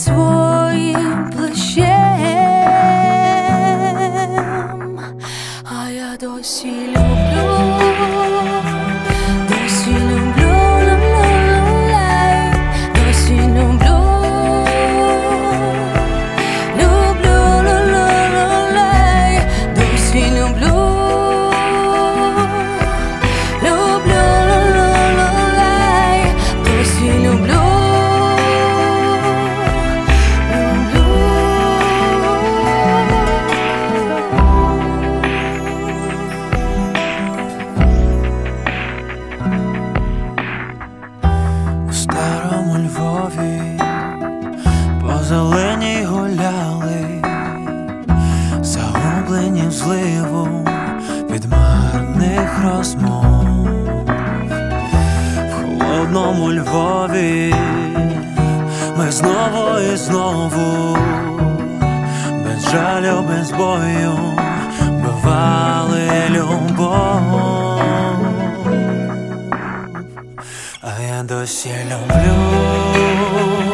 своїм плечем, а я досі люблю, досі люблю, досі люблю, досі люблю. У Львові по зеленій гуляли, загублені в зливу від марних розмов. В холодному Львові ми знову і знову, без жалю, без бою вбивали любов. А я досі люблю.